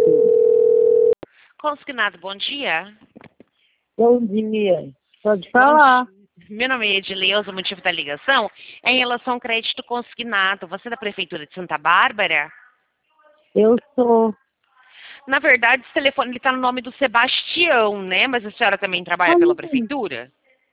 Consignado, bom dia. Bom dia. Pode Bom falar. dia. Meu nome é Edileuza, o motivo da ligação é em relação ao crédito consignado. Você é da Prefeitura de Santa Bárbara? Eu sou. Na verdade, esse telefone está no nome do Sebastião, né? Mas a senhora também trabalha pela Prefeitura?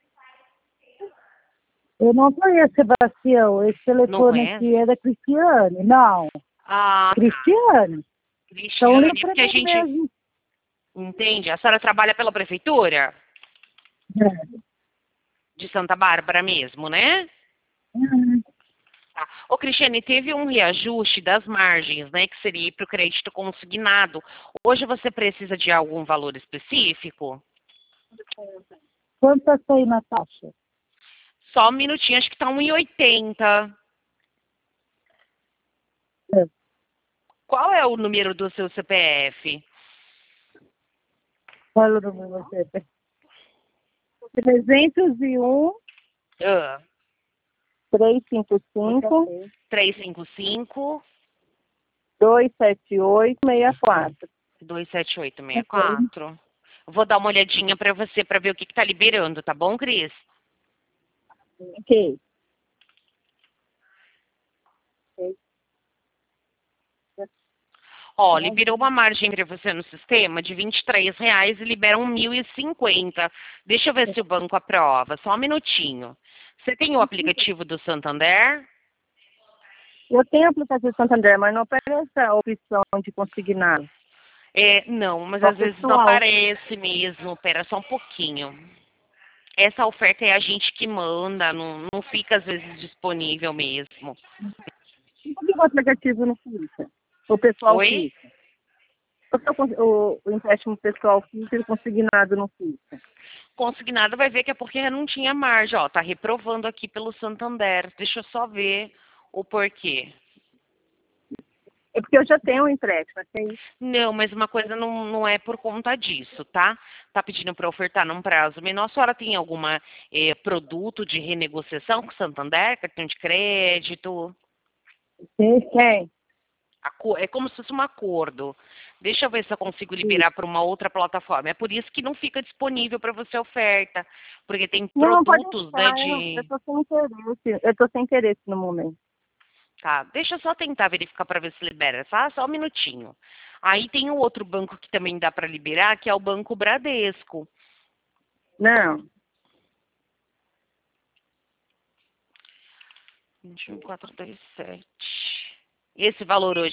Eu não conheço Sebastião. Esse Não telefone conhece? aqui é da Cristiane. Não. Ah, tá. Cristiane. Então Cristiane, liga pra porque a mim gente mesmo. entende. A senhora trabalha pela Prefeitura É. de Santa Bárbara mesmo, né? Uhum. Tá. Ô, Cristiane, teve um reajuste das margens, né, que seria para o crédito consignado. Hoje você precisa de algum valor específico? Quanto tá saindo a taxa? Só um minutinho, acho que está 1,80. É. Qual é o número do seu CPF? Fala o número você. 301 Ah, 355 355 278 64. 27864. Vou dar uma olhadinha para você para ver o que está liberando, tá bom, Cris? Ok. Ó, liberou uma margem para você no sistema de R$ 23 e libera 1.050. Deixa eu ver se o banco aprova. Só um minutinho. Você tem o aplicativo do Santander? Eu tenho aplicativo Santander, mas não oferece a opção de consignar. É, não, mas Só às vezes não pessoal. aparece mesmo. Pera só um pouquinho. Essa oferta é a gente que manda, não fica às vezes disponível mesmo. Por que o aplicativo não fica? O pessoal Oi? fica. Por que o empréstimo pessoal fica e o consignado não fica? Consignado vai ver que é porque não tinha margem. Ó, tá reprovando aqui pelo Santander. Deixa eu só ver o porquê. É porque eu já tenho um empréstimo, assim. Não, mas uma coisa não é por conta disso, tá? Tá pedindo para ofertar num prazo menor. A senhora tem alguma produto de renegociação com o Santander, cartão de crédito? Tem. É como se fosse um acordo. Deixa eu ver se eu consigo liberar para uma outra plataforma. É por isso que não fica disponível para você a oferta, porque tem Não, pode produtos, né, deixar. Eu de... tô sem interesse. Eu tô sem interesse no momento. Tá, deixa eu só tentar verificar para ver se libera, tá? Só um minutinho. Aí tem um outro banco que também dá para liberar, que é o Banco Bradesco. Não. 21427. Esse valor hoje